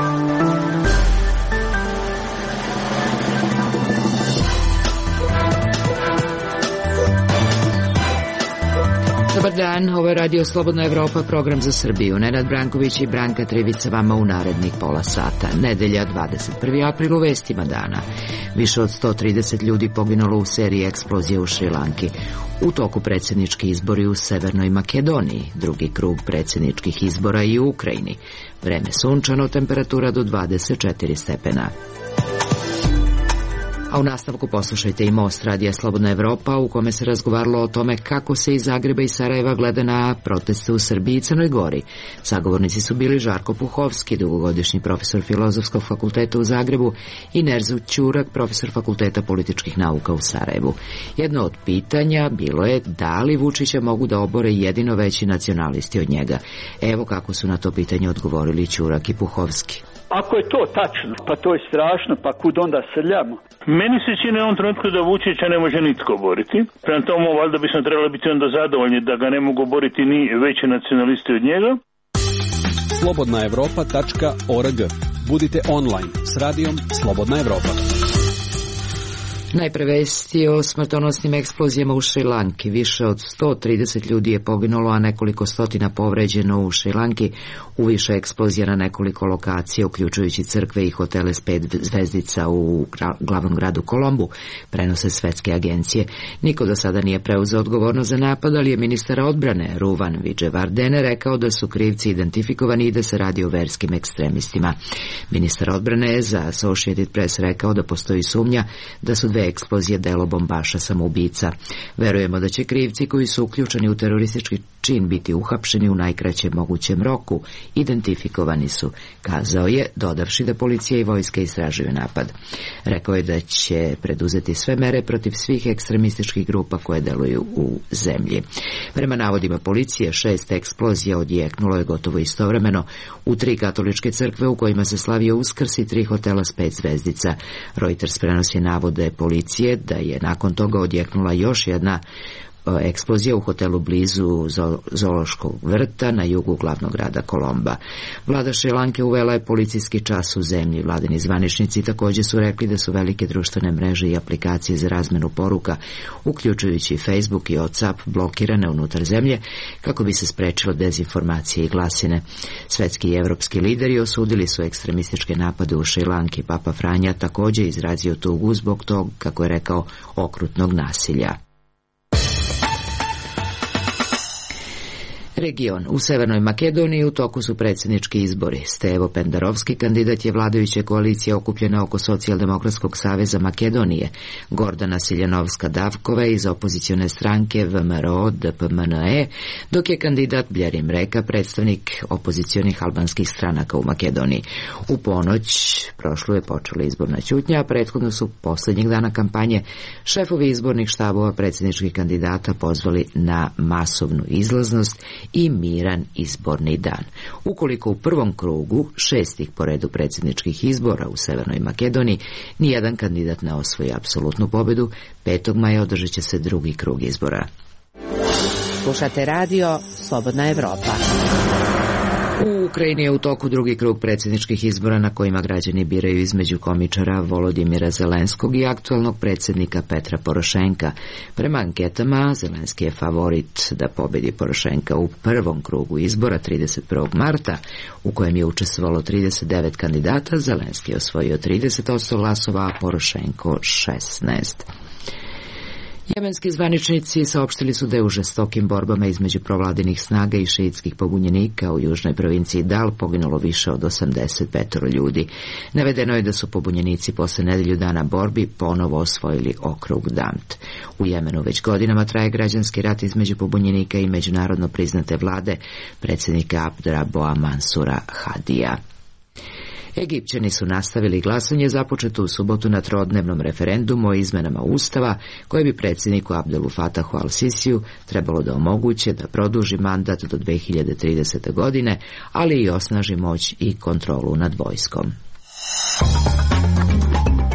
Dobar dan, ovo je Radio Slobodna Evropa, program za Srbiju. Nenad Branković i Branka Trivica vama u narednih pola sata. Nedelja, 21. april, u vestima dana. Više od 130 ljudi poginulo u seriji eksplozije u Šrilanki. U toku predsjednički izbori u Severnoj Makedoniji, drugi krug predsjedničkih izbora i u Ukrajini. Vreme sunčano, temperatura do 24 stepena. A u nastavku poslušajte i Most Radija Slobodna Evropa, u kome se razgovaralo o tome kako se iz Zagreba i Sarajeva gleda na proteste u Srbiji i Crnoj Gori. Sagovornici su bili Žarko Puhovski, dugogodišnji profesor Filozofskog fakulteta u Zagrebu, i Nerzu Ćurak, profesor Fakulteta političkih nauka u Sarajevu. Jedno od pitanja bilo je da li Vučića mogu da obore jedino veći nacionalisti od njega. Evo kako su na to pitanje odgovorili Ćurak i Puhovski. Ako je to tačno, pa to je strašno, pa kud onda srljamo? Meni se čini u ovom trenutku da Vučića ne može nitko boriti. Prema tomu, valjda bismo trebali biti onda zadovoljni da ga ne mogu boriti ni veći nacionalisti od njega. slobodnaevropa.org. Budite online s radijom Slobodna Evropa. Najpre vesti o smrtonosnim eksplozijama u Šrilanki. Više od 130 ljudi je poginulo, a nekoliko stotina povređeno u Šrilanki u više eksplozija na nekoliko lokacija, uključujući crkve i hotele s 5 zvezdica u glavnom gradu Kolombu, prenose svetske agencije. Niko do sada nije preuzeo odgovornost za napad, ali je ministar odbrane Ruvan Vidževardene rekao da su krivci identifikovani i da se radi o verskim ekstremistima. Ministar odbrane je za Associated Press rekao da postoji sumnja da su 2 eksplozije delo bombaša samoubica. Verujemo da će krivci koji su uključeni u teroristički čin biti uhapšeni u najkraćem mogućem roku. Identifikovani su, kazao je, dodavši da policija i vojska istražuju napad. Rekao je da će preduzeti sve mere protiv svih ekstremističkih grupa koje deluju u zemlji. Prema navodima policije, 6 eksplozija odjeknulo je gotovo istovremeno u 3 katoličke crkve u kojima se slavio Uskrs i 3 hotela s 5 zvezdica. Reuters prenosi navode policije da je nakon toga odjeknula još jedna eksplozija u hotelu blizu Zoološkog vrta na jugu glavnog grada Kolomba. Vlada Šrilanke uvela je policijski čas u zemlji. Vladini zvaničnici također su rekli da su velike društvene mreže i aplikacije za razmenu poruka, uključujući Facebook i WhatsApp, blokirane unutar zemlje kako bi se sprečilo dezinformacije i glasine. Svetski i evropski lideri osudili su ekstremističke napade u Šrilanki. Papa Franja također izrazio tugu zbog tog, kako je rekao, okrutnog nasilja. Region. U Severnoj Makedoniji u toku su predsjednički izbori. Stevo Pendarovski, kandidat je vladajuće koalicije okupljena oko Socijaldemokratskog saveza Makedonije. Gordana Siljanovska-Davkova iz opozicione stranke VMRO-DPMNE, dok je kandidat Bljerim Reka, predstavnik opozicionih albanskih stranaka u Makedoniji. U ponoć prošlu je počela izborna ćutnja, a prethodno su posljednjeg dana kampanje šefovi izbornih štabova predsjedničkih kandidata pozvali na masovnu izlaznost i miran izborni dan. Ukoliko u prvom krugu 6 po redu predsjedničkih izbora u Severnoj Makedoniji nijedan kandidat ne osvoji apsolutnu pobjedu, 5. maja održat će se drugi krug izbora. Slušate radio Slobodna Evropa. U Ukrajini je u toku drugi krug predsjedničkih izbora na kojima građani biraju između komičara Volodimira Zelenskog i aktualnog predsjednika Petra Porošenka. Prema anketama, Zelenski je favorit da pobjedi Porošenka u prvom krugu izbora 31. marta, u kojem je učestvovalo 39 kandidata. Zelenski je osvojio 30% glasova, a Porošenko 16%. Jemenski zvaničnici saopštili su da je u žestokim borbama između provladinih snaga i šiitskih pobunjenika u južnoj provinciji Dal poginulo više od 85 ljudi. Navedeno je da su pobunjenici posle nedelju dana borbi ponovo osvojili okrug Damt. U Jemenu već godinama traje građanski rat između pobunjenika i međunarodno priznate vlade predsjednika Abdraboa Mansura Hadija. Egipćani su nastavili glasanje započeto u subotu na trodnevnom referendumu o izmenama Ustava, koje bi predsjedniku Abdelu Fatahu al-Sisiju trebalo da omoguće da produži mandat do 2030. godine, ali i osnaži moć i kontrolu nad vojskom.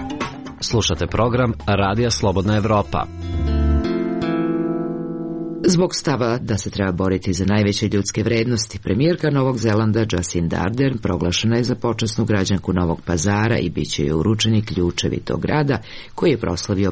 Slušate program Radija Slobodna Evropa. Zbog stava da se treba boriti za najveće ljudske vrednosti, premijerka Novog Zelanda Jacinda Ardern proglašena je za počasnu građanku Novog Pazara i bit će joj uručeni ključevi tog grada koji je proslavio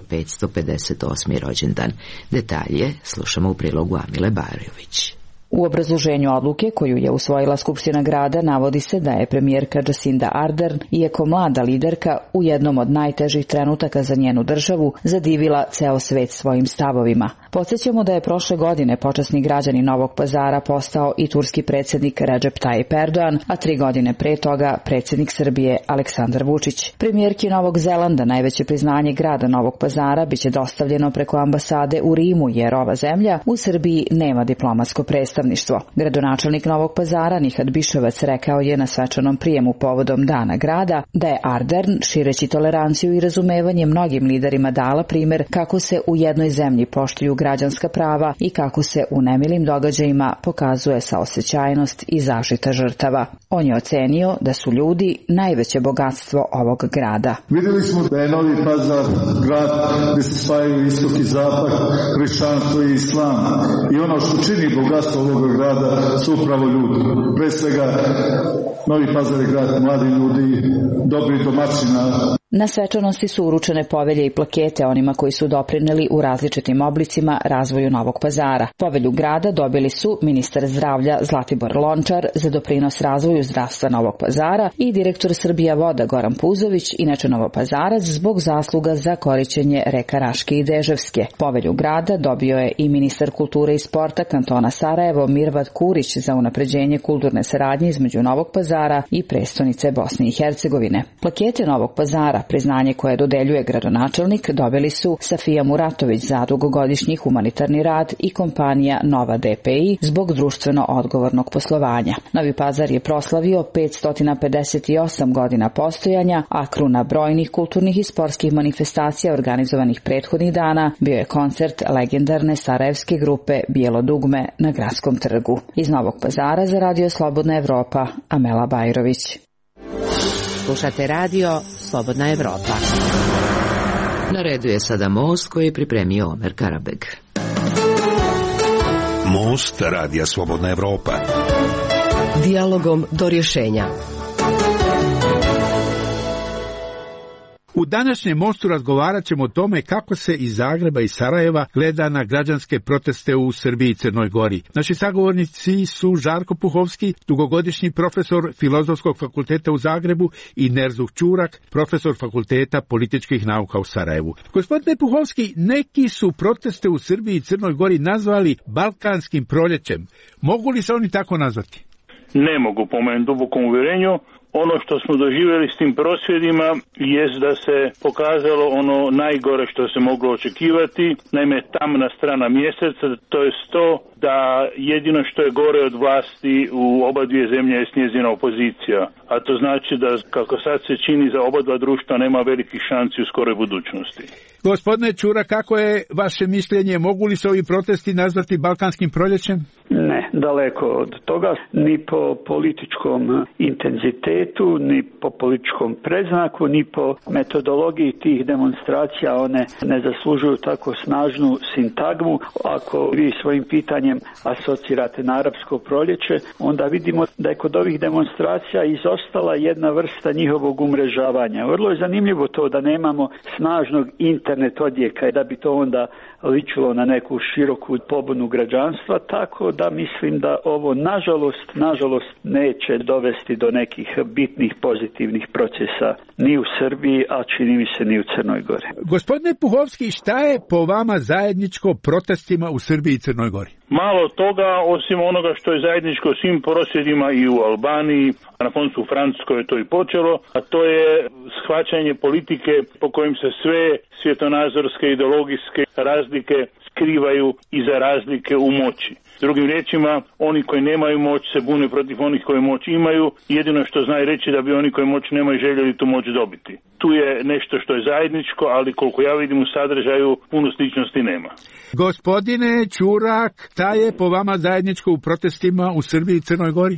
558. rođendan. Detalje slušamo u prilogu Amile Bajrović. U obrazloženju odluke koju je usvojila Skupština grada navodi se da je premijerka Jacinda Ardern, iako mlada liderka, u jednom od najtežih trenutaka za njenu državu zadivila ceo svet svojim stavovima. Podsjećamo da je prošle godine počasni građanin Novog Pazara postao i turski predsjednik Recep Tayyip Erdogan, a 3 godine pre toga predsjednik Srbije Aleksandar Vučić. Premijerki Novog Zelanda najveće priznanje grada Novog Pazara biće dostavljeno preko ambasade u Rimu, jer ova zemlja u Srbiji nema diplomatsko predstavništvo. Gradonačelnik Novog Pazara Nihat Biševac rekao je na svečanom prijemu povodom Dana grada da je Ardern, šireći toleranciju i razumevanje mnogim liderima, dala primer kako se u jednoj zemlji poštuju građanska prava i kako se u nemilim događajima pokazuje saosećajnost i zaštita žrtava. On je ocenio da su ljudi najveće bogatstvo ovog grada. Vidjeli smo da je Novi Pazar grad gdje se spajaju istok i zapad, hrišćanstvo i islam. I ono što čini bogatstvo ovog grada su upravo ljudi. Pre svega Novi Pazar je grad mladih ljudi, dobrih domaćina. Na svečanosti su uručene povelje i plakete onima koji su doprineli u različitim oblicima razvoju Novog Pazara. Povelju grada dobili su ministar zdravlja Zlatibor Lončar za doprinos razvoju zdravstva Novog Pazara i direktor Srbija voda Goran Puzović, inače Novopazarac, zbog zasluga za korišćenje reka Raške i Deževske. Povelju grada dobio je i ministar kulture i sporta kantona Sarajevo Mirvat Kurić za unapređenje kulturne saradnje između Novog Pazara i prestonice Bosne i Hercegovine. Plakete Novog Pazara, priznanje koje dodeljuje gradonačelnik, dobili su Safija Muratović za dugogodišnji humanitarni rad i kompanija Nova DPI zbog društveno odgovornog poslovanja. Novi Pazar je proslavio 558 godina postojanja, a kruna brojnih kulturnih i sportskih manifestacija organizovanih prethodnih dana bio je koncert legendarne sarajevske grupe Bijelo dugme na Gradskom trgu. Iz Novog Pazara za Radio Slobodna Evropa, Amela Bajrović. Slušate radio Slobodna Evropa. Na redu je sada Most koji je pripremio Omer Karabeg. Most radija Slobodna Evropa. Dijalogom do rješenja. U današnjem Mostu razgovarat ćemo o tome kako se iz Zagreba i Sarajeva gleda na građanske proteste u Srbiji i Crnoj Gori. Naši sagovornici su Žarko Puhovski, dugogodišnji profesor Filozofskog fakulteta u Zagrebu, i Nerzuh Ćurak, profesor Fakulteta političkih nauka u Sarajevu. Gospodine Puhovski, neki su proteste u Srbiji i Crnoj Gori nazvali Balkanskim proljećem. Mogu li se oni tako nazvati? Ne mogu, po mojem dubokom uvjerenju. Ono što smo doživjeli s tim prosvjedima jest da se pokazalo ono najgore što se moglo očekivati, naime tamna strana mjeseca, to je to da jedino što je gore od vlasti u oba dvije zemlje je njezina opozicija, a to znači da kako sad se čini za oba dva društva nema velikih šansi u skoroj budućnosti. Gospodine Ćura, kako je vaše mišljenje? Mogu li se ovi protesti nazvati Balkanskim proljećem? Ne, daleko od toga, ni po političkom intenzitetu, ni po političkom predznaku, ni po metodologiji tih demonstracija. One ne zaslužuju tako snažnu sintagmu. Ako vi svojim pitanjem asocirate na arapsko proljeće, onda vidimo da je kod ovih demonstracija izostala jedna vrsta njihovog umrežavanja. Vrlo je zanimljivo to da nemamo snažnog internet odjeka i da bi to onda ličilo na neku široku pobunu građanstva, tako da mislim da ovo nažalost neće dovesti do nekih bitnih pozitivnih procesa ni u Srbiji, a čini mi se ni u Crnoj Gori. Gospodine Puhovski, šta je po vama zajedničko protestima u Srbiji i Crnoj Gori? Malo toga, osim onoga što je zajedničko svim prosvjedima i u Albaniji, a na koncu u Francuskoj je to i počelo, a to je shvaćanje politike po kojim se sve svjetonazorske, ideologijske razlike skrivaju iza razlike u moći. Drugim riječima, oni koji nemaju moć se bune protiv onih koji moć imaju, jedino što znaju reći da bi oni koji moć nemaju željeli tu moć dobiti. Tu je nešto što je zajedničko, ali koliko ja vidim u sadržaju, puno sličnosti nema. Gospodine Ćurak, šta je po vama zajedničko u protestima u Srbiji i Crnoj Gori? Pa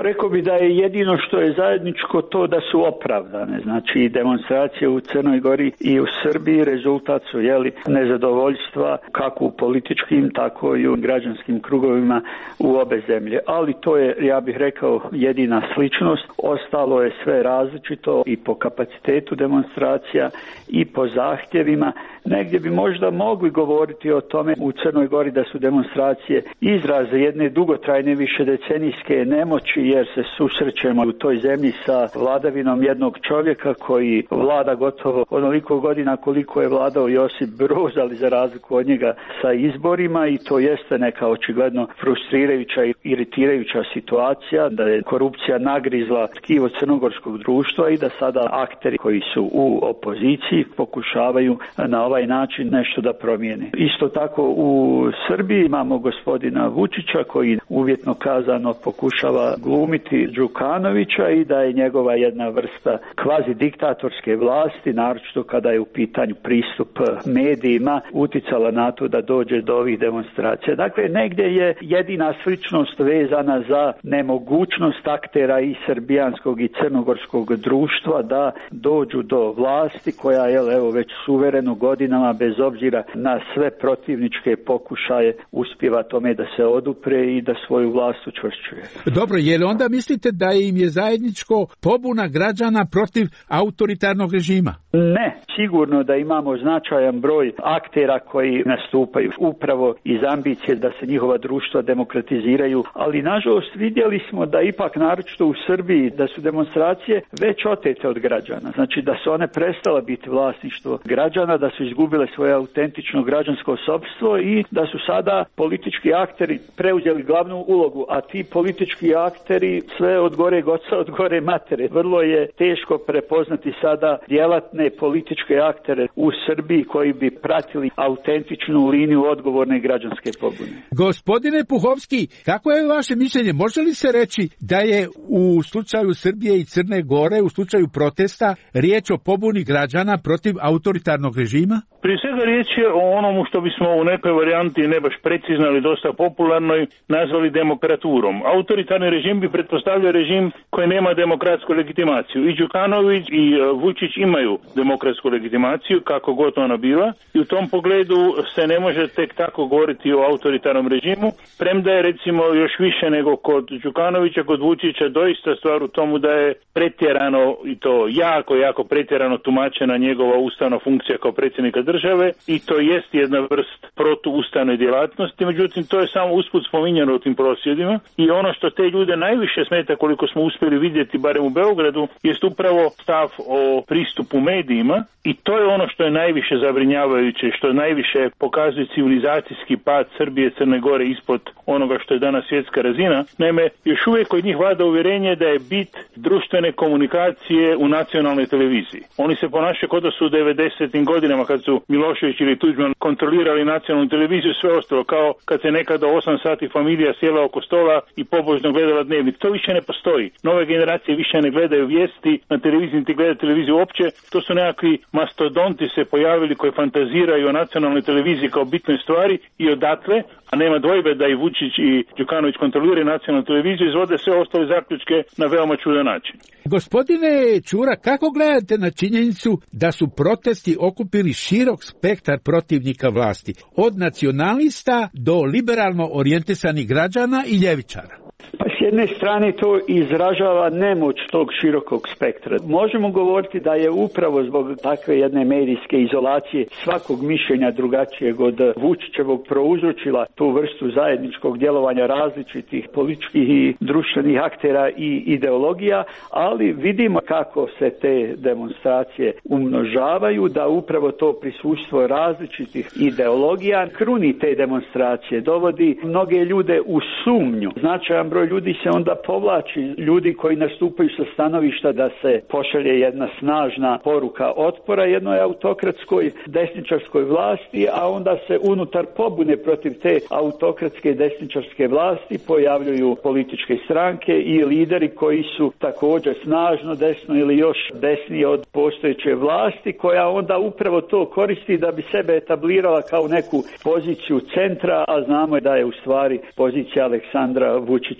rekao bi da je jedino što je zajedničko to da su opravdane. Znači demonstracije u Crnoj Gori i u Srbiji rezultat su nezadovoljstva kako u političkim tako i u građanskim krugovima u obe zemlje. Ali to je, ja bih rekao, jedina sličnost. Ostalo je sve različito i po kapacitetu demonstracija i po zahtjevima. Negdje bi možda mogli govoriti o tome u Crnoj Gori da su demonstracije izraz jedne dugotrajne višedecenijske nemoći, jer se susrećemo u toj zemlji sa vladavinom jednog čovjeka koji vlada gotovo onoliko godina koliko je vladao Josip Broz, ali za razliku od njega sa izborima, i to jeste neka očigledno frustrirajuća i iritirajuća situacija, da je korupcija nagrizla tkivo crnogorskog društva i da sada akteri koji su u opoziciji pokušavaju na ovaj način nešto da promijene. Isto tako u Srbiji imamo gospodina Vučića koji uvjetno kazano pokušava glumiti Đukanovića i da je njegova jedna vrsta kvazi diktatorske vlasti, naročito kada je u pitanju pristup medijima, uticala na to da dođe do ovih demonstracija. Dakle, negdje je jedina sličnost vezana za nemogućnost aktera i srbijanskog i crnogorskog društva da dođu do vlasti koja je već suvereno godinama bez obzira na sve protivničke pokušaje uspijeva tome da se odupre i da svoju vlast učvršćuje. Dobro, je li onda mislite da im je zajedničko pobuna građana protiv autoritarnog režima? Ne, sigurno da imamo značajan broj aktera koji nastupaju upravo iz ambicije da se njihova društva demokratiziraju, ali nažalost vidjeli smo da ipak naročito u Srbiji da su demonstracije već otete od građana. Znači da su one prestale biti vlasništvo građana, da su izgubile svoje autentično građansko sopstvo i da su sada politički akteri preuzeli glavnu ulogu, a ti politički akteri sve od gore goca, od gore matere. Vrlo je teško prepoznati sada djelatne političke aktere u Srbiji koji bi pratili autentičnu liniju odgovorne građanske pobune. Gospodine Puhovski, kako je vaše mišljenje? Može li se reći da je u slučaju Srbije i Crne Gore, u slučaju protesta, riječ o pobuni građana protiv autoritarnog režima? Prije svega riječ je o onomu što bismo u nekoj varijanti, ne baš precizno, ali dosta popularnoj, nazvali demokraturom. Autoritarni režim bi pretpostavljao režim koji nema demokratsku legitimaciju. I Đukanović i Vučić imaju demokratsku legitimaciju, kako god ona bila, i u tom pogledu se ne može tek tako govoriti o autoritarnom režimu, premda je recimo još više nego kod Đukanovića, kod Vučića doista stvar u tomu da je pretjerano, i to jako pretjerano tumačena njegova ustavna funkcija kao predsjednika države, i to jest jedna vrst protuustavne djelatnosti, međutim to je samo usput spominjano u tim prosvjedima, i ono što te ljude najviše smeta, koliko smo uspjeli vidjeti barem u Beogradu, jest upravo stav o pristupu medijima, i to je ono što je najviše zabrinjavajuće, što najviše pokazuje civilizacijski pad Srbije, Crne Gore ispod onoga što je danas svjetska razina. Naime, još uvijek kod njih vlada uvjerenje da je bit društvene komunikacije u nacionalnoj televiziji. Oni se ponašaju kao da su u 90. godinama kad su Milošević ili Tuđman kontrolirali nacionalnu televiziju, sve ostalo kao kad se nekada 8 sati familija sjela oko stola i pobožno gledala dnevnik. To više ne postoji. Nove generacije više ne gledaju vijesti na televiziji, niti gledaju televiziju uopće. To su nekakvi mastodonti se pojavili koji fantaziraju o nacionalnoj televiziji kao bitnoj stvari, i odatle, a nema dvojbe da i Vučić i Đukanović kontroliraju nacionalnu televiziju, izvode sve ostale zaključke na veoma čudan način. Gospodine Čura, kako gledate na činjenicu da su protesti okupili širok spektar protivnika vlasti, od nacionalista do liberalno orijentisanih građana i ljevičara? Pa s jedne strane to izražava nemoć tog širokog spektra. Možemo govoriti da je upravo zbog takve jedne medijske izolacije svakog mišljenja drugačijeg od Vučićevog prouzročila tu vrstu zajedničkog djelovanja različitih političkih i društvenih aktera i ideologija, ali vidimo kako se te demonstracije umnožavaju, da upravo to prisustvo različitih ideologija kruni te demonstracije, dovodi mnoge ljude u sumnju. Značajan broj ljudi se onda povlači, ljudi koji nastupaju sa stanovišta da se pošalje jedna snažna poruka otpora jednoj autokratskoj desničarskoj vlasti, a onda se unutar pobune protiv te autokratske desničarske vlasti pojavljuju političke stranke i lideri koji su također snažno desno ili još desnije od postojeće vlasti, koja onda upravo to koristi da bi sebe etablirala kao neku poziciju centra, a znamo da je u stvari pozicija Aleksandra Vučića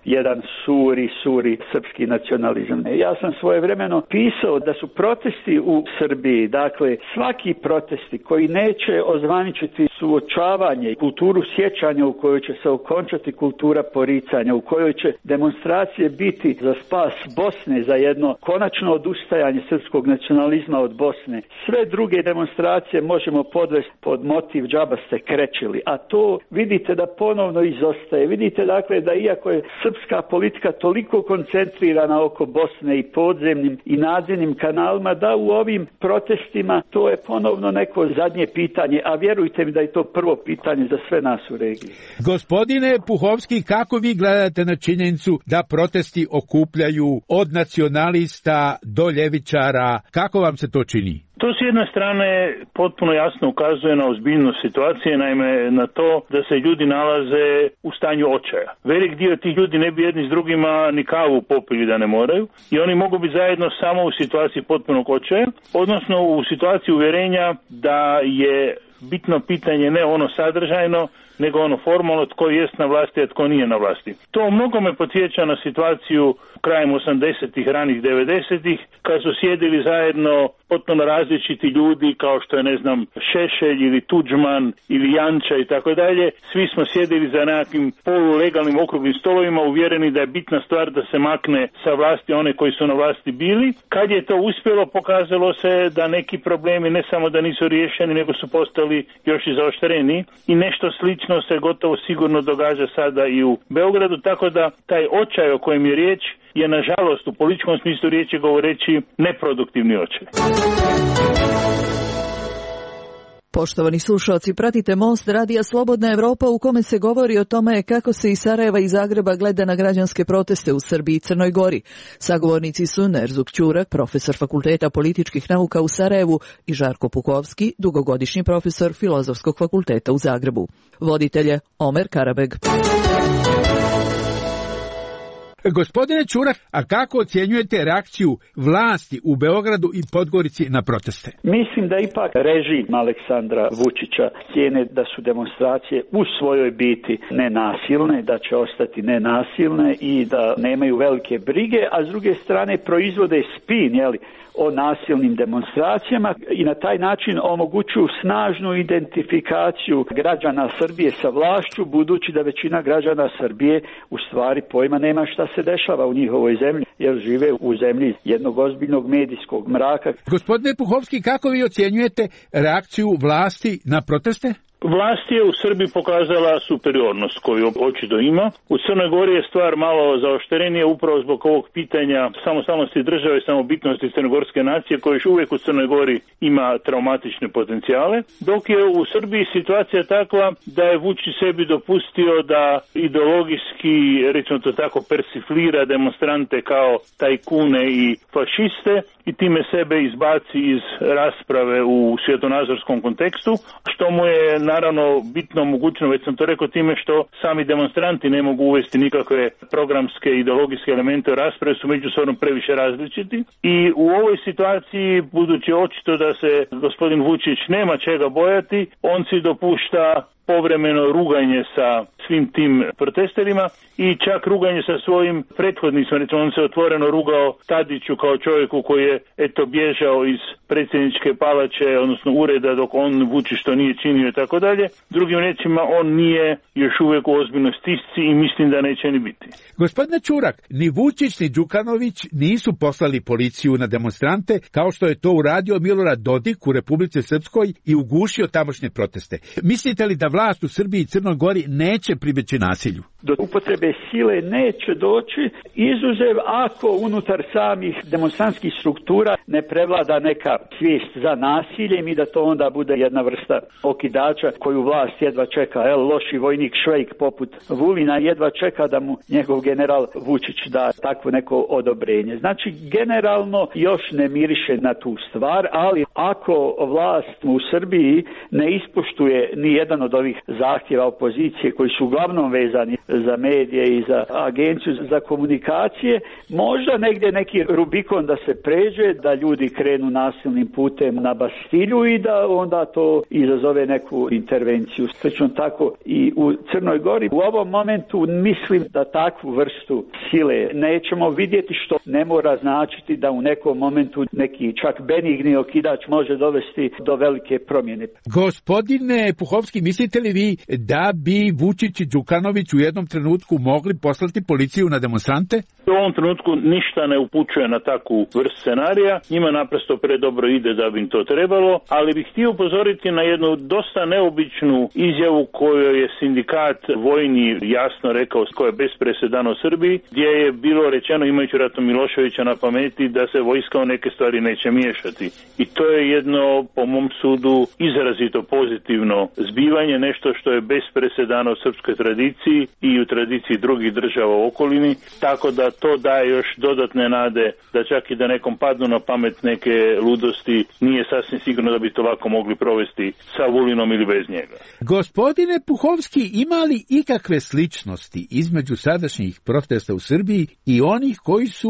jedan suri srpski nacionalizam. Ja sam svojevremeno pisao da su protesti u Srbiji, dakle svaki protesti koji neće ozvaničiti suočavanje, kulturu sjećanja u kojoj će se okončati kultura poricanja, u kojoj će demonstracije biti za spas Bosne, za jedno konačno odustajanje srpskog nacionalizma od Bosne. Sve druge demonstracije možemo podvesti pod motiv džaba ste krečili, a to vidite da ponovno izostaje. Vidite dakle da iako je srpska politika toliko koncentrirana oko Bosne i podzemnim i nadzemnim kanalima, da u ovim protestima to je ponovno neko zadnje pitanje, a vjerujte mi da je to prvo pitanje za sve nas u regiji. Gospodine Puhovski, kako vi gledate na činjenicu da protesti okupljaju od nacionalista do ljevičara? Kako vam se to čini? To s jedne strane potpuno jasno ukazuje na ozbiljnost situacije, naime na to da se ljudi nalaze u stanju očaja. Velik dio tih ljudi ne bi jedni s drugima ni kavu popili da ne moraju i oni mogu biti zajedno samo u situaciji potpunog očaja, odnosno u situaciji uvjerenja da je bitno pitanje ne ono sadržajno, nego ono formalno tko jest na vlasti, a tko nije na vlasti. To mnogo me podsjeća na situaciju krajem 80-ih, ranih 90-ih, kad su sjedili zajedno potpuno različiti ljudi kao što je, ne znam, Šešelj ili Tuđman ili Janča i tako dalje. Svi smo sjedili za nekakvim polulegalnim okruglim stolovima uvjereni da je bitna stvar da se makne sa vlasti one koji su na vlasti bili. Kad je to uspjelo, pokazalo se da neki problemi ne samo da nisu riješeni, nego su postali još i zaoštreni i nešto slično se gotovo sigurno događa sada i u Beogradu, tako da taj očaj o kojem je riječ je nažalost u političkom smislu riječi govoreći neproduktivni očaj. Poštovani slušalci, pratite Most Radija Slobodna Evropa u kome se govori o tome kako se iz Sarajeva i Zagreba gleda na građanske proteste u Srbiji i Crnoj Gori. Sagovornici su Nerzuk Ćurak, profesor Fakulteta političkih nauka u Sarajevu, i Žarko Puhovski, dugogodišnji profesor Filozofskog fakulteta u Zagrebu. Voditelje Omer Karabeg. Gospodine Ćurak, a kako ocjenjujete reakciju vlasti u Beogradu i Podgorici na proteste? Mislim da ipak režim Aleksandra Vučića cijene da su demonstracije u svojoj biti nenasilne, da će ostati nenasilne i da nemaju velike brige, a s druge strane proizvode spin, o nasilnim demonstracijama i na taj način omogućuju snažnu identifikaciju građana Srbije sa vlašću, budući da većina građana Srbije u stvari pojma nema šta se dešava u njihovoj zemlji, jer žive u zemlji jednog ozbiljnog medijskog mraka. Gospodine Puhovski, kako vi ocjenjujete reakciju vlasti na proteste? Vlast je u Srbiji pokazala superiornost koju očito ima. U Crnoj Gori je stvar malo zaoštrenija upravo zbog ovog pitanja samostalnosti države i samobitnosti crnogorske nacije koja još uvijek u Crnoj Gori ima traumatične potencijale. Dok je u Srbiji situacija takva da je Vučić sebi dopustio da ideologijski, recimo to tako, persiflira demonstrante kao tajkune i fašiste i time sebe izbaci iz rasprave u svjetonazorskom kontekstu, što mu je naravno bitno omogućeno, već sam to rekao, time što sami demonstranti ne mogu uvesti nikakve programske ideologijske elemente u rasprave, su međusobno previše različiti. I u ovoj situaciji, budući očito da se gospodin Vučić nema čega bojati, on si dopušta povremeno ruganje sa svim tim protesterima i čak ruganje sa svojim prethodnicima. Recimo, on se otvoreno rugao Tadiću kao čovjeku koji je bježao iz predsjedničke palače, odnosno ureda, dok on Vučić što nije činio i tako dalje. Drugim riječima, on nije još uvijek u ozbiljnoj stisci i mislim da neće ni biti. Gospodine Ćurak, ni Vučić ni Đukanović nisu poslali policiju na demonstrante kao što je to uradio Milorad Dodik u Republici Srpskoj i ugušio tamošnje proteste. Mislite li da vlast u Srbiji i Crnoj Gori neće pribjeći nasilju? Do upotrebe sile neće doći, izuzev ako unutar samih demonstrantskih struktura ne prevlada neka svijest za nasiljem i da to onda bude jedna vrsta okidača koju vlast jedva čeka. Loši vojnik Švejk poput Vulina jedva čeka da mu njegov general Vučić da takvo neko odobrenje. Znači, generalno još ne miriše na tu stvar, ali ako vlast u Srbiji ne ispoštuje ni jedan od ovih zahtjeva opozicije koji su uglavnom vezani za medije i za agenciju za komunikacije, možda negdje neki Rubikon da se pređe, da ljudi krenu nasilnim putem na Bastilju i da onda to izazove neku intervenciju. Slično tako i u Crnoj Gori. U ovom momentu mislim da takvu vrstu sile nećemo vidjeti, što ne mora značiti da u nekom momentu neki čak benigni okidač može dovesti do velike promjene. Gospodine Puhovski, mislite li vi da bi Vučić i Đukanović u jednom trenutku mogli poslati policiju na demonstrante? U ovom trenutku ništa ne upućuje na takvu vrst scenarija, njima naprosto predobro ide da bi im to trebalo, ali bih htio upozoriti na jednu dosta neobičnu izjavu koju je sindikat vojni jasno rekao, koja je bez presedana u Srbiji, gdje je bilo rečeno, imajući Ratno Miloševića na pameti, da se vojska u neke stvari neće miješati. I to je jedno, po mom sudu, izrazito pozitivno zbivanje, nešto što je bez presedana u srpskoj tradiciji i u tradiciji drugih država u okolini, tako da to daje još dodatne nade da čak i da nekom padnu na pamet neke ludosti, nije sasvim sigurno da bi to lako mogli provesti sa Vulinom ili bez njega. Gospodine Puhovski, ima li ikakve sličnosti između sadašnjih protesta u Srbiji i onih koji su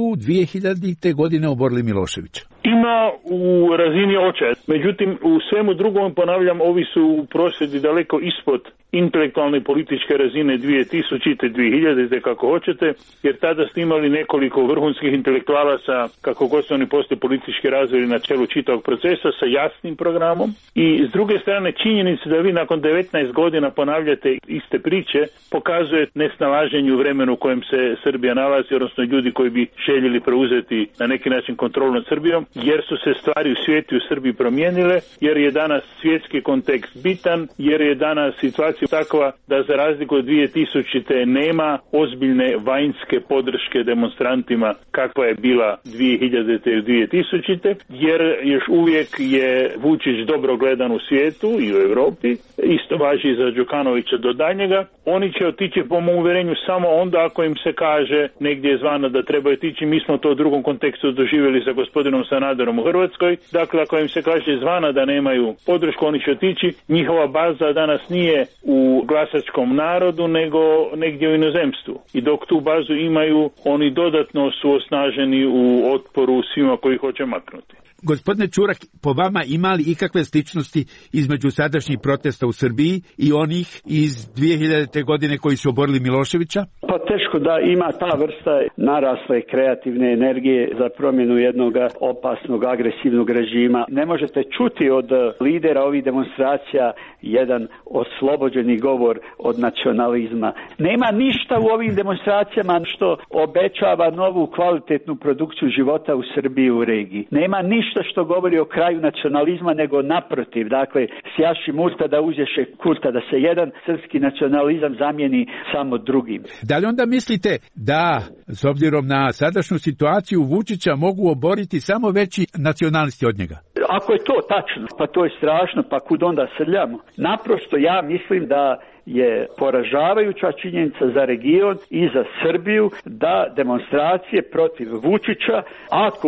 2000. godine oborili Miloševića? Ima u razini očaja. Međutim, u svemu drugom, ponavljam, ovi su prosvjedi daleko ispod intelektualne i političke razine 2000. 2000. kako hoćete, jer tada ste imali nekoliko vrhunskih intelektualaca, kako god su oni poslije politički razvili na čelu čitavog procesa, sa jasnim programom. I s druge strane, činjenica da vi nakon 19 godina ponavljate iste priče, pokazuje nesnalaženje u vremenu u kojem se Srbija nalazi, odnosno ljudi koji bi željeli preuzeti na neki način kontrolu nad Srbijom, jer su se stvari u svijetu i u Srbiji promijenile, jer je danas svjetski kontekst bitan, jer je danas situacija takva da za razliku od 2000. nema ozbiljne vanjske podrške demonstrantima kakva je bila 2000. i 2000. jer još uvijek je Vučić dobro gledan u svijetu i u Europi, isto važi za Đukanovića do daljnjega. Oni će otići po mom uvjerenju samo onda ako im se kaže negdje zvana da trebaju otići. Mi smo to u drugom kontekstu doživjeli sa gospodinom Sanaderom u Hrvatskoj. Dakle, ako im se kaže zvana da nemaju podršku, oni će otići. Njihova baza danas nije u glasačkom narodu, nego negdje u inozemstvu. I dok tu bazu imaju, oni dodatno su osnaženi u otporu svima koji hoće maknuti. Gospodine Čurak, po vama ima li ikakve sličnosti između sadašnjih protesta u Srbiji i onih iz 2000. godine koji su oborili Miloševića? Pa teško da ima ta vrsta narasle kreativne energije za promjenu jednog opasnog, agresivnog režima. Ne možete čuti od lidera ovih demonstracija jedan oslobođeni govor od nacionalizma. Nema ništa u ovim demonstracijama što obećava novu kvalitetnu produkciju života u Srbiji i u regiji. Nema ništa što govori o kraju nacionalizma, nego naprotiv. Dakle, sjaši Murta da uzješe Kurta, da se jedan srpski nacionalizam zamijeni samo drugim. Da li onda mislite da, s obzirom na sadašnju situaciju, Vučića mogu oboriti samo veći nacionalisti od njega? Ako je to tačno, pa to je strašno, pa kud onda srljamo? Naprosto ja mislim da je poražavajuća činjenica za region i za Srbiju da demonstracije protiv Vučića, ako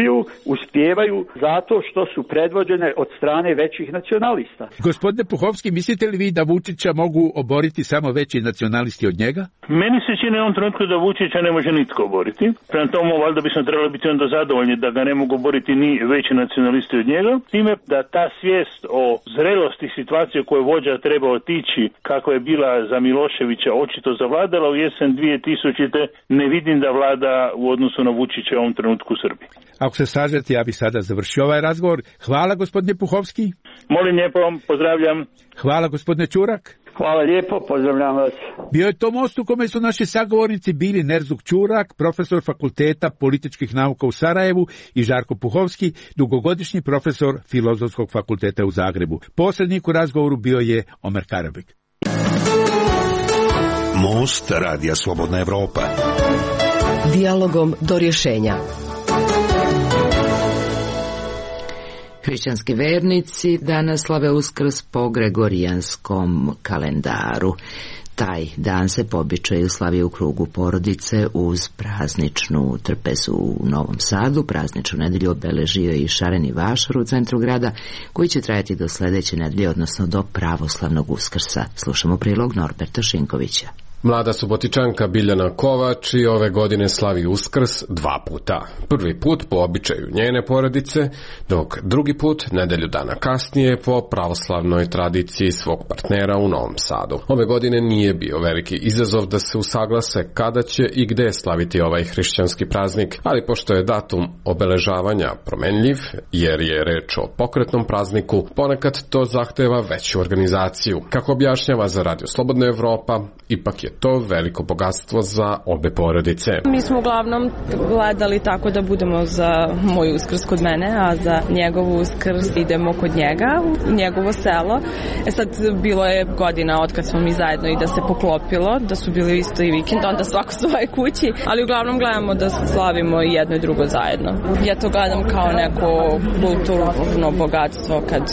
uspijevaju zato što su predvođene od strane većih nacionalista. Gospodine Puhovski, mislite li vi da Vučića mogu oboriti samo veći nacionalisti od njega? Meni se čini u ovom trenutku da Vučića ne može nitko oboriti. Prema tomu, valjda bismo trebali biti onda zadovoljni da ga ne mogu oboriti ni veći nacionalisti od njega. Time da ta svijest o zrelosti situacije koje vođa treba otići, kako je bila za Miloševića očito zavladala u jesen 2000. ne vidim da vlada u odnosu na Vučića u ovom trenutku u Srbiji. Ako se slažete, ja bih sada završio ovaj razgovor. Hvala, gospodine Puhovski. Molim lijepo, pozdravljam. Hvala, gospodine Čurak. Hvala lijepo, pozdravljam vas. Bio je to most u kome su naši sagovornici bili Nerzuk Čurak, profesor Fakulteta političkih nauka u Sarajevu, i Žarko Puhovski, dugogodišnji profesor Filozofskog fakulteta u Zagrebu. Posrednik u razgovoru bio je Omer Karabek. Most Radija Slobodna Evropa. Dijalogom do rješenja. Hrišćanski vernici danas slave Uskrs po gregorijanskom kalendaru. Taj dan se po običaju slavi u krugu porodice uz prazničnu trpezu u Novom Sadu. Prazničnu nedjelju obeležio i šareni vašar u centru grada, koji će trajati do sljedeće nedelje, odnosno do pravoslavnog Uskrsa. Slušamo prilog Norberta Šinkovića. Mlada Subotičanka Biljana Kovač i ove godine slavi Uskrs 2 puta. Prvi put po običaju njene porodice, dok drugi put nedelju dana kasnije po pravoslavnoj tradiciji svog partnera u Novom Sadu. Ove godine nije bio veliki izazov da se usaglase kada će i gde slaviti ovaj hrišćanski praznik, ali pošto je datum obeležavanja promenljiv, jer je reč o pokretnom prazniku, ponekad to zahteva veću organizaciju. Kako objašnjava za Radio Slobodna Evropa, ipak je to veliko bogatstvo za obe porodice. Mi smo uglavnom gledali tako da budemo za moj Uskrs kod mene, a za njegovu Uskrs idemo kod njega, u njegovo selo. Sad bilo je godina od kad smo mi zajedno i da se poklopilo, da su bili isto i vikend, onda svako svoje kući, ali uglavnom gledamo da slavimo i jedno i drugo zajedno. Ja to gledam kao neko kulturno bogatstvo kad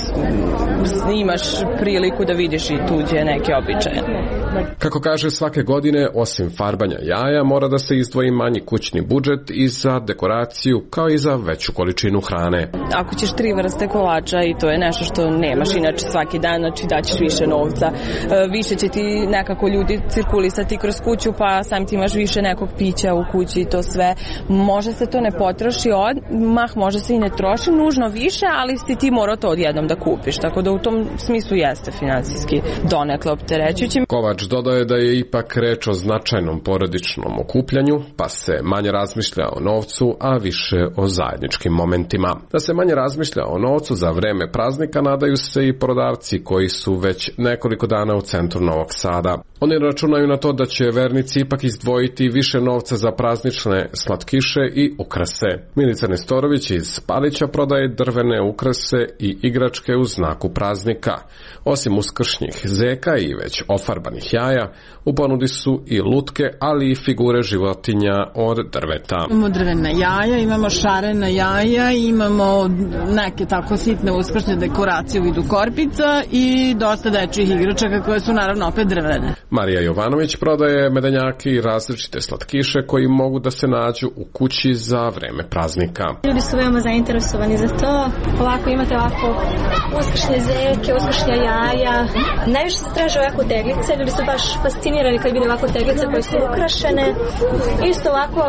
imaš priliku da vidiš i tuđe neke običaje. Kako kaže, svake godine, osim farbanja jaja, mora da se izdvoji manji kućni budžet i za dekoraciju, kao i za veću količinu hrane. Ako ćeš 3 vrste kolača i to je nešto što nemaš inače svaki dan, znači daćeš više novca, više će ti nekako ljudi cirkulisati kroz kuću, pa sam ti imaš više nekog pića u kući i to sve. Može se to ne potroši odmah, može se i ne troši nužno više, ali si ti morao to odjednom da kupiš, tako da u tom smislu jeste finansijski donekle opterećujući. Kovač dodaje da je ipak reč o značajnom porodičnom okupljanju, pa se manje razmišlja o novcu, a više o zajedničkim momentima. Da se manje razmišlja o novcu za vreme praznika nadaju se i prodavci koji su već nekoliko dana u centru Novog Sada. Oni računaju na to da će vernici ipak izdvojiti više novca za praznične slatkiše i ukrase. Milica Nestorović iz Palića prodaje drvene ukrase i igračke u znaku praznika. Osim uskršnjih zeka i već ofarbanih jaja, u ponudi su i lutke, ali i figure životinja od drveta. Imamo drvena jaja, imamo šarena jaja, imamo neke tako sitne uskršnje dekoracije u vidu korpica i dosta dečjih igračaka koje su naravno opet drvene. Marija Jovanović prodaje medenjake i različite slatkiše koji mogu da se nađu u kući za vreme praznika. Ljudi su veoma zainteresovani za to. Ovako imate uskršnje zeke, uskršnja jaja. Najviše se traže ovako teglice. Ljudi su baš fascinirani kad vide ovako teglice koje su ukrašene. Isto ovako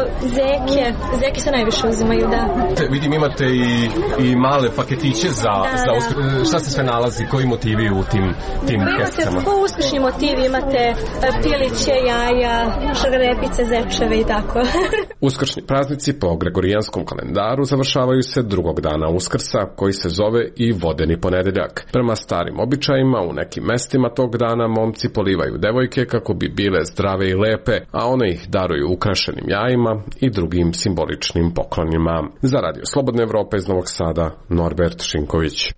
zeke se najviše uzimaju, da. Vidim imate i male paketiće za šta se sve nalazi, koji motivi u tim keskama? Imate po uskršnji motivi, imate piliće, jaja, šargarepice, zečeve i tako. Uskršnji praznici po gregorijanskom kalendaru završavaju se drugog dana Uskrsa, koji se zove i vodeni ponedeljak. Prema starim običajima, u nekim mestima tog dana momci polivaju devojke kako bi bile zdrave i lepe, a one ih daruju ukrašenim jajima i drugim simboličnim poklonima. Za Radio Slobodne Evrope iz Novog Sada, Norbert Šinković.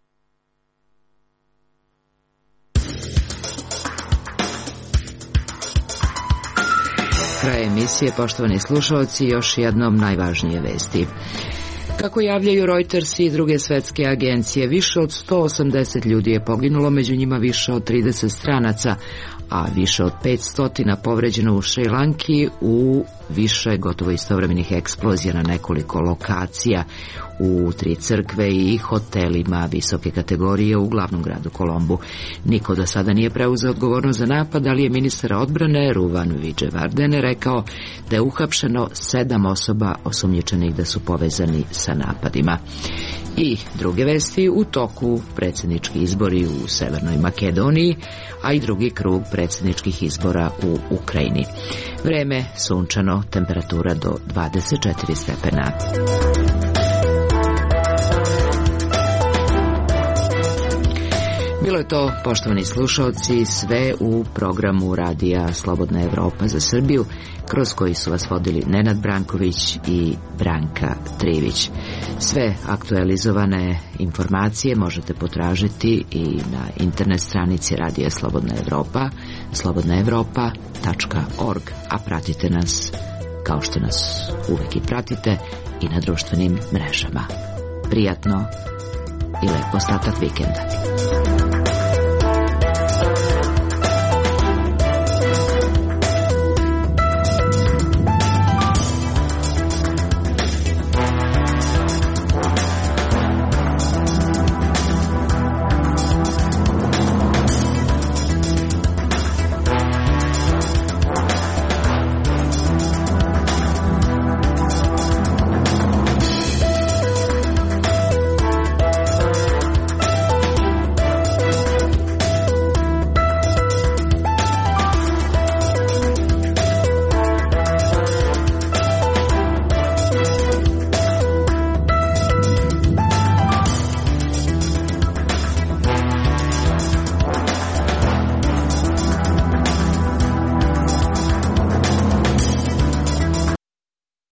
Kraj emisije, poštovani slušalci, još jednom najvažnije vesti. Kako javljaju Reuters i druge svetske agencije, više od 180 ljudi je poginulo, među njima više od 30 stranaca, a više od 500 povređeno u Šrilanki u više gotovo istovremenih eksplozija na nekoliko lokacija u 3 crkve i hotelima visoke kategorije u glavnom gradu Kolombu. Niko do sada nije preuzeo odgovornost za napad, ali je ministar odbrane Ruvan Viđevardene rekao da je uhapšeno 7 osoba osumnjičenih da su povezani sa napadima. I druge vesti, u toku predsjednički izbori u Severnoj Makedoniji, a i drugi krug predsjedničkih izbora u Ukrajini. Vreme sunčano, temperatura do 24 stepena. Bilo je to, poštovani slušalci, sve u programu Radija Slobodna Evropa za Srbiju, kroz koji su vas vodili Nenad Branković i Branka Trivić. Sve aktualizovane informacije možete potražiti i na internet stranici Radija Slobodna Evropa, slobodnaevropa.org, a pratite nas, kao što nas uvek i pratite, i na društvenim mrežama. Prijatno i lep ostatak vikenda.